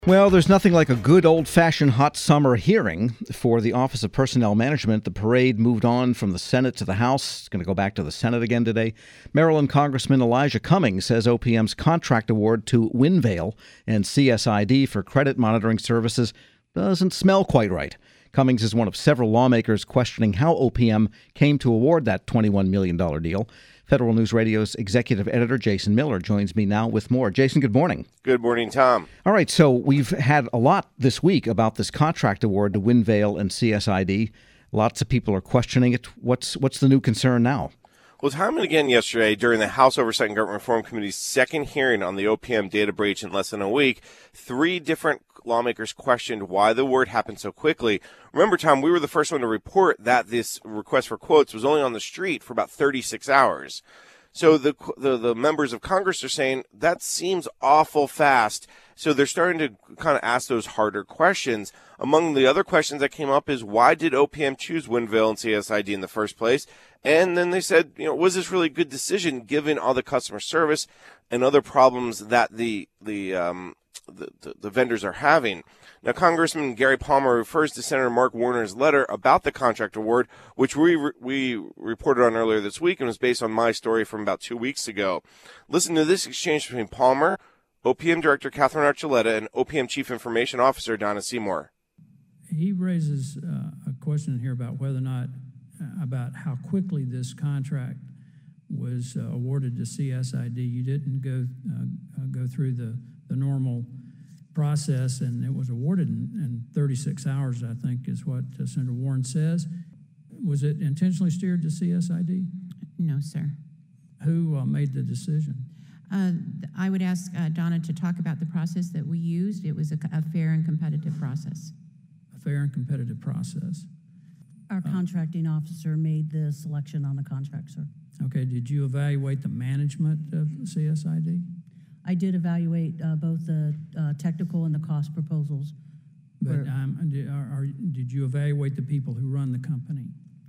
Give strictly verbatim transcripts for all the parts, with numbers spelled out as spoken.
Well, there's nothing like a good old-fashioned hot summer hearing. For the Office of Personnel Management, the parade moved on from the Senate to the House. It's going to go back to the Senate again today. Maryland Congressman Elijah Cummings says O P M's contract award to Winvail and C S I D for credit monitoring services doesn't smell quite right. Cummings is one of several lawmakers questioning how O P M came to award that twenty-one million dollars deal. Federal News Radio's executive editor, Jason Miller, joins me now with more. Jason, good morning. Good morning, Tom. All right, so we've had a lot this week about this contract award to Winvail and C S I D. Lots of people are questioning it. What's what's the new concern now? Well, time and again yesterday during the House Oversight and Government Reform Committee's second hearing on the O P M data breach in less than a week, three different lawmakers questioned why the award happened so quickly. Remember, Tom, we were the first one to report that this request for quotes was only on the street for about thirty-six hours. So the, the the members of Congress are saying that seems awful fast. So they're starting to kind of ask those harder questions. Among the other questions that came up is, why did O P M choose Winvail and C S I D in the first place? And then they said, you know, was this really a good decision given all the customer service and other problems that the the um, the, the, the vendors are having? Now, Congressman Gary Palmer refers to Senator Mark Warner's letter about the contract award, which we re- we reported on earlier this week and was based on my story from about two weeks ago. Listen to this exchange between Palmer, O P M Director Catherine Archuleta, and O P M Chief Information Officer Donna Seymour. He raises uh, a question here about whether or not, uh, about how quickly this contract was uh, awarded to C S I D. You didn't go uh, uh, go through the, the normal process, and it was awarded in, in thirty-six hours, I think, is what uh, Senator Warren says. Was it intentionally steered to C S I D? No, sir. Who uh, made the decision? Uh, I would ask uh, Donna to talk about the process that we used. It was a, a fair and competitive process. A fair and competitive process. Our contracting officer made the selection on the contract, sir. Okay, did you evaluate the management of C S I D? I did evaluate uh, both the uh, technical and the cost proposals. But um, did, are, are, did you evaluate the people who run the company?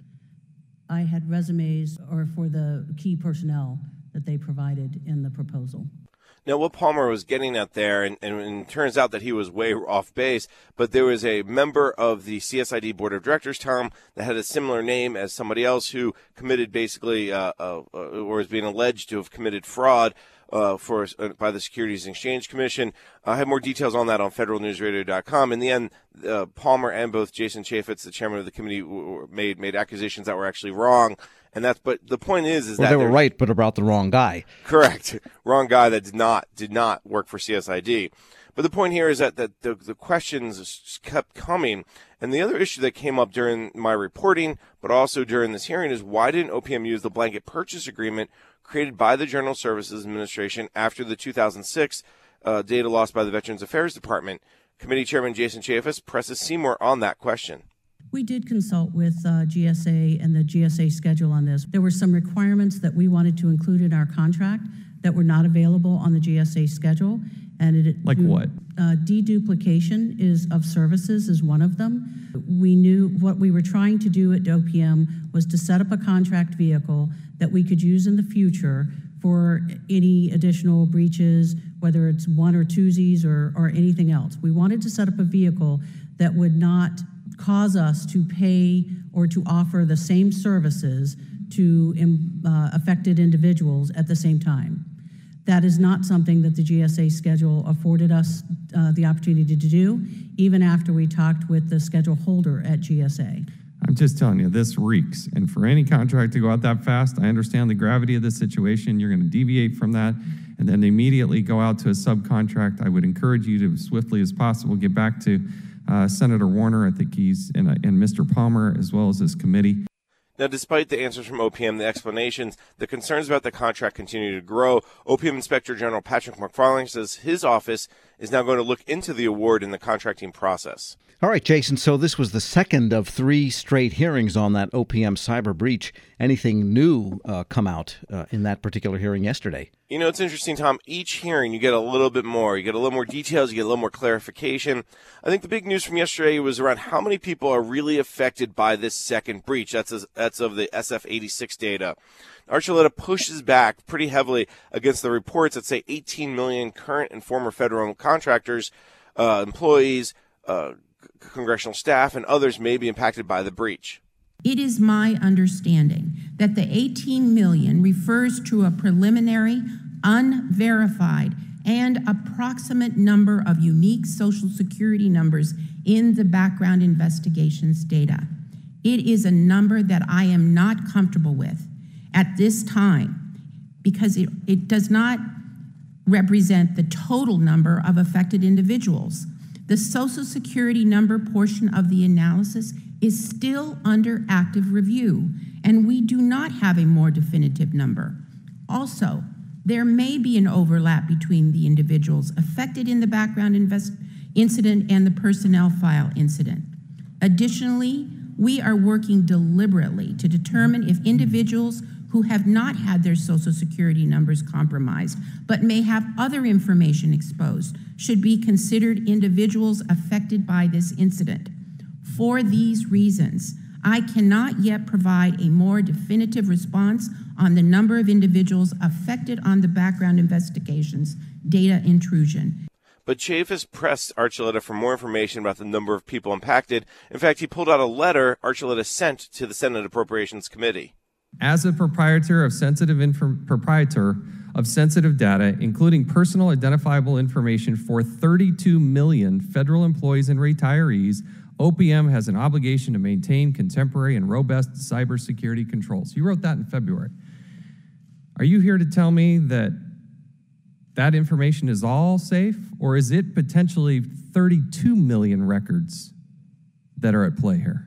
I had resumes or for the key personnel that they provided in the proposal. Now, what Palmer was getting at there, and, and, and it turns out that he was way off base, but there was a member of the C S I D Board of Directors, Tom, that had a similar name as somebody else who committed basically, uh, uh, or is being alleged to have committed fraud uh, for uh, by the Securities and Exchange Commission. I have more details on that on federal news radio dot com. In the end, uh, Palmer and both Jason Chaffetz, the chairman of the committee, made made accusations that were actually wrong. And that's, but the point is, is well, that they were right, but about the wrong guy. Correct, wrong guy that did not did not work for C S I D. But the point here is that, that the the questions kept coming, and the other issue that came up during my reporting, but also during this hearing, is why didn't O P M use the blanket purchase agreement created by the General Services Administration after the two thousand six uh, data lost by the Veterans Affairs Department? Committee Chairman Jason Chaffetz presses Seymour on that question. We did consult with uh, G S A and the G S A schedule on this. There were some requirements that we wanted to include in our contract that were not available on the G S A schedule. And it, like do, what? Uh, deduplication is of services is one of them. We knew what we were trying to do at O P M was to set up a contract vehicle that we could use in the future for any additional breaches, whether it's one or twosies or, or anything else. We wanted to set up a vehicle that would not cause us to pay or to offer the same services to uh, affected individuals at the same time. That is not something that the G S A schedule afforded us uh, the opportunity to do, even after we talked with the schedule holder at G S A. I'm just telling you, this reeks. And for any contract to go out that fast, I understand the gravity of the situation. You're going to deviate from that and then immediately go out to a subcontract. I would encourage you to, as swiftly as possible, get back to Uh, Senator Warner, I think he's, and, uh, and Mister Palmer, as well as his committee. Now, despite the answers from O P M, the explanations, the concerns about the contract continue to grow. O P M Inspector General Patrick McFarling says his office is now going to look into the award in the contracting process. All right, Jason, so this was the second of three straight hearings on that O P M cyber breach. Anything new uh, come out uh, in that particular hearing yesterday? You know, it's interesting, Tom. Each hearing, you get a little bit more. You get a little more details. You get a little more clarification. I think the big news from yesterday was around how many people are really affected by this second breach. That's, a, that's of the S F eighty-six data. Archuleta pushes back pretty heavily against the reports that say eighteen million current and former federal contractors uh, employees, uh, congressional staff, and others may be impacted by the breach. It is my understanding that the eighteen million refers to a preliminary, unverified, and approximate number of unique Social Security numbers in the background investigations data. It is a number that I am not comfortable with at this time because it, it does not represent the total number of affected individuals. The Social Security number portion of the analysis is still under active review, and we do not have a more definitive number. Also, there may be an overlap between the individuals affected in the background invest incident and the personnel file incident. Additionally, we are working deliberately to determine if individuals who have not had their Social Security numbers compromised but may have other information exposed should be considered individuals affected by this incident. For these reasons, I cannot yet provide a more definitive response on the number of individuals affected on the background investigations data intrusion. But Chaffetz pressed Archuleta for more information about the number of people impacted. In fact, he pulled out a letter Archuleta sent to the Senate Appropriations Committee. As a proprietor of sensitive inf- proprietor of sensitive data, including personal identifiable information for thirty-two million federal employees and retirees, O P M has an obligation to maintain contemporary and robust cybersecurity controls. You wrote that in February. Are you here to tell me that that information is all safe, or is it potentially thirty-two million records that are at play here?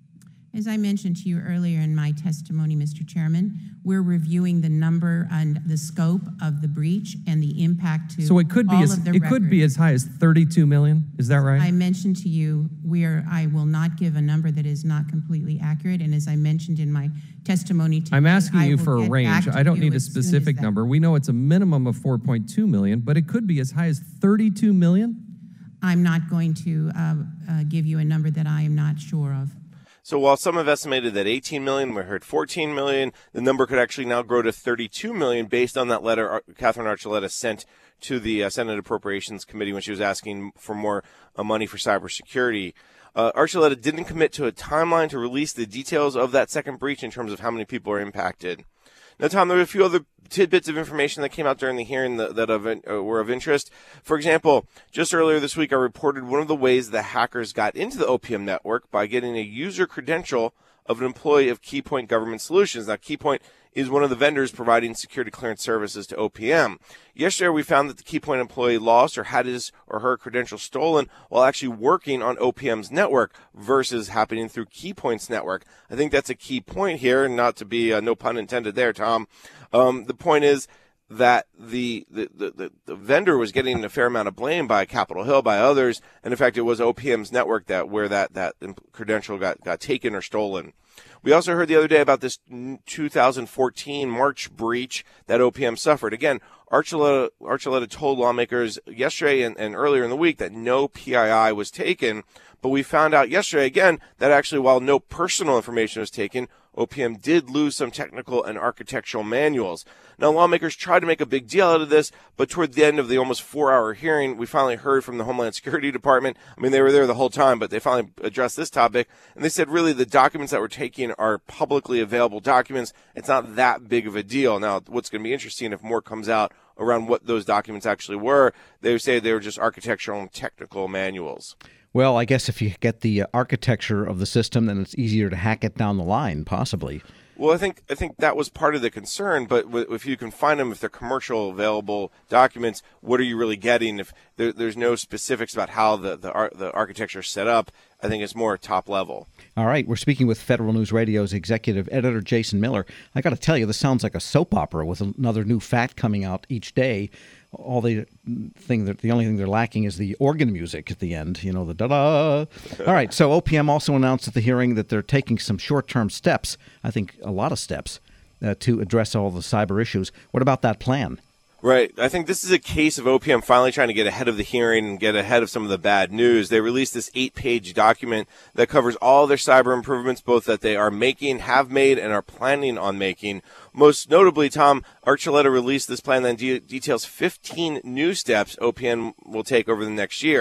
As I mentioned to you earlier in my testimony, Mister Chairman, we're reviewing the number and the scope of the breach and the impact to So it could be all as of the it could be records. as high as thirty-two million. Is that right? I mentioned to you, we're, I will not give a number that is not completely accurate, and as I mentioned in my testimony today, I'm asking I you will for a get range. back to I don't you need a as soon as specific that- number. We know it's a minimum of four point two million, but it could be as high as thirty-two million. I'm not going to uh, uh, give you a number that I am not sure of. So while some have estimated that eighteen million, we heard fourteen million, the number could actually now grow to thirty-two million based on that letter Ar- Catherine Archuleta sent to the uh, Senate Appropriations Committee when she was asking for more uh, money for cybersecurity. Uh, Archuleta didn't commit to a timeline to release the details of that second breach in terms of how many people are impacted. Now, Tom, there were a few other tidbits of information that came out during the hearing that, that of, uh, were of interest. For example, just earlier this week, I reported one of the ways the hackers got into the O P M network by getting a user credential of an employee of Keypoint Government Solutions. Now, Keypoint is one of the vendors providing security clearance services to O P M. Yesterday, we found that the Keypoint employee lost or had his or her credentials stolen while actually working on O P M's network versus happening through Keypoint's network. I think that's a key point here, not to be, uh, no pun intended there, Tom. Um, the point is that the, the, the, the vendor was getting a fair amount of blame by Capitol Hill, by others, and in fact, it was O P M's network that where that, that credential got, got taken or stolen. We also heard the other day about this two thousand fourteen March breach that O P M suffered. Again, Archuleta, Archuleta told lawmakers yesterday and, and earlier in the week that no P I I was taken, but we found out yesterday again that actually while no personal information was taken, O P M did lose some technical and architectural manuals. Now, lawmakers tried to make a big deal out of this, but toward the end of the almost four-hour hearing, we finally heard from the Homeland Security Department. I mean, they were there the whole time, but they finally addressed this topic, and they said, really, the documents that we're taking are publicly available documents. It's not that big of a deal. Now, what's going to be interesting if more comes out around what those documents actually were, they would say they were just architectural and technical manuals. Well, I guess if you get the uh, architecture of the system, then it's easier to hack it down the line, possibly. Well, I think I think that was part of the concern, but if you can find them, if they're commercial available documents, what are you really getting? If there, there's no specifics about how the the, ar- the architecture is set up, I think it's more top level. All right, we're speaking with Federal News Radio's executive editor, Jason Miller. I got to tell you, this sounds like a soap opera with another new fact coming out each day. All the thing that the only thing they're lacking is the organ music at the end, you know, the da-da. All right, so O P M also announced at the hearing that they're taking some short-term steps, I think a lot of steps, uh, to address all the cyber issues. What about that plan? Right. I think this is a case of O P M finally trying to get ahead of the hearing and get ahead of some of the bad news. They released this eight-page document that covers all their cyber improvements, both that they are making, have made, and are planning on making. Most notably, Tom, Archuleta released this plan that de- details fifteen new steps O P M will take over the next year.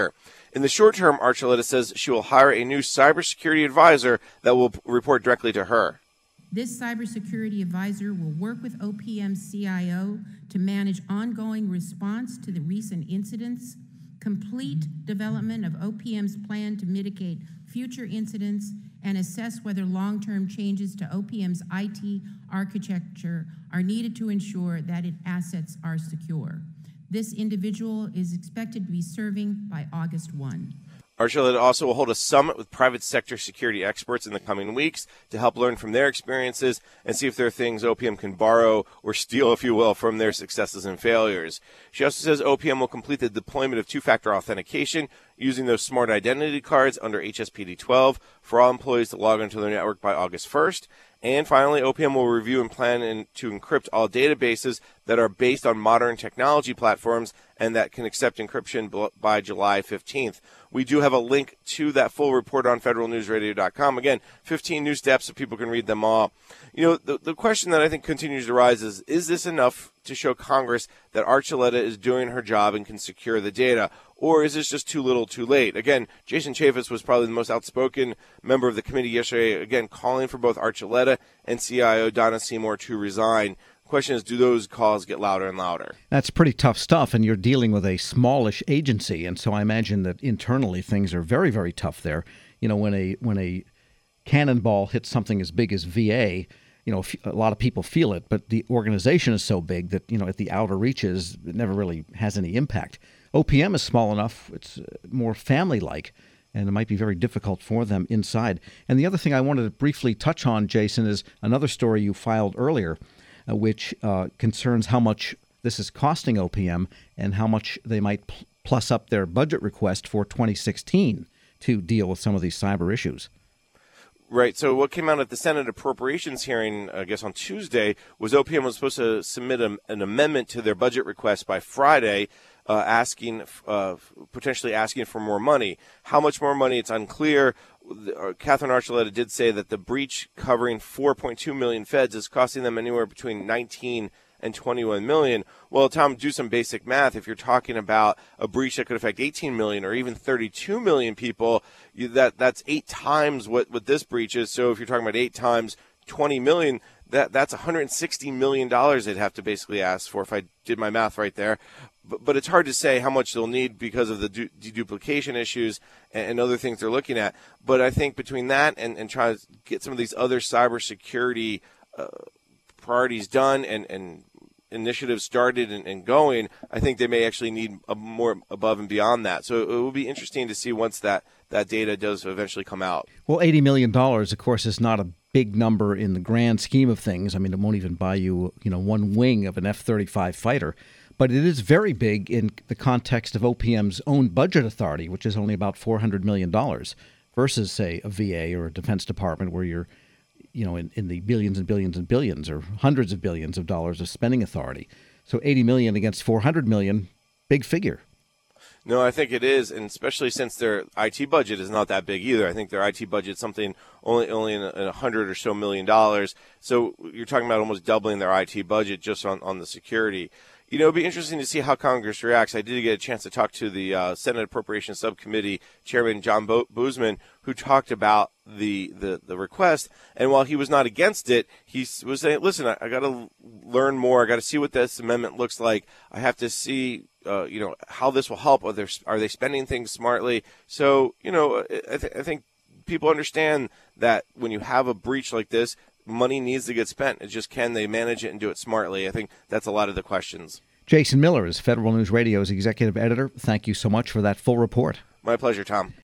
In the short term, Archuleta says she will hire a new cybersecurity advisor that will report directly to her. This cybersecurity advisor will work with O P M's C I O to manage ongoing response to the recent incidents, complete development of O P M's plan to mitigate future incidents, and assess whether long-term changes to O P M's I T architecture are needed to ensure that its assets are secure. This individual is expected to be serving by August first. Archuleta also will hold a summit with private sector security experts in the coming weeks to help learn from their experiences and see if there are things O P M can borrow or steal, if you will, from their successes and failures. She also says O P M will complete the deployment of two-factor authentication using those smart identity cards under H S P D twelve for all employees to log into their network by August first. And finally, O P M will review and plan in, to encrypt all databases that are based on modern technology platforms and that can accept encryption by July fifteenth. We do have a link to that full report on federal news radio dot com. Again, fifteen new steps so people can read them all. You know, the, the question that I think continues to rise is, is this enough to show Congress that Archuleta is doing her job and can secure the data? Or is this just too little too late? Again, Jason Chaffetz was probably the most outspoken member of the committee yesterday, again, calling for both Archuleta and C I O Donna Seymour to resign. The question is, do those calls get louder and louder? That's pretty tough stuff, and you're dealing with a smallish agency, and so I imagine that internally things are very, very tough there. You know, when a when a cannonball hits something as big as V A, you know, a lot of people feel it, but the organization is so big that, you know, at the outer reaches, it never really has any impact. O P M is small enough, it's more family-like, and it might be very difficult for them inside. And the other thing I wanted to briefly touch on, Jason, is another story you filed earlier, uh, which uh, concerns how much this is costing O P M and how much they might pl- plus up their budget request for twenty sixteen to deal with some of these cyber issues. Right. So what came out at the Senate Appropriations hearing, I guess on Tuesday, was O P M was supposed to submit a, an amendment to their budget request by Friday, uh, asking, uh, potentially asking for more money. How much more money? It's unclear. Uh, Catherine Archuleta did say that the breach covering four point two million feds is costing them anywhere between nineteen and twenty-one million. Well, Tom, do some basic math. If you're talking about a breach that could affect eighteen million or even thirty-two million people, you, that that's eight times what, what this breach is. So if you're talking about eight times twenty million, that that's one hundred sixty million dollars they'd have to basically ask for if I did my math right there. But, but it's hard to say how much they'll need because of the du- deduplication issues and, and other things they're looking at. But I think between that and, and trying to get some of these other cybersecurity uh, priorities done and, and initiatives started and, and going, I think they may actually need a more above and beyond that. So it will be interesting to see once that, that data does eventually come out. Well, eighty million dollars, of course, is not a big number in the grand scheme of things. I mean, it won't even buy you, you know, one wing of an F thirty-five fighter. But it is very big in the context of O P M's own budget authority, which is only about four hundred million dollars, versus, say, a V A or a Defense Department where you're, you know, in, in the billions and billions and billions or hundreds of billions of dollars of spending authority. So eighty million dollars against four hundred million dollars, big figure. No, I think it is, and especially since their I T budget is not that big either. I think their I T budget is something only only in a, in a hundred or so million dollars. So you're talking about almost doubling their I T budget just on, on the security. You know, it'd be interesting to see how Congress reacts. I did get a chance to talk to the uh, Senate Appropriations Subcommittee Chairman John Bo- Boozman, who talked about the, the, the request. And while he was not against it, he was saying, listen, I, I got to learn more. I got to see what this amendment looks like. I have to see, uh, you know, how this will help. Are, there, are they spending things smartly? So, you know, I, th- I think people understand that when you have a breach like this, money needs to get spent. It's just, can they manage it and do it smartly? I think that's a lot of the questions. Jason Miller is Federal News Radio's executive editor. Thank you so much for that full report. My pleasure, Tom.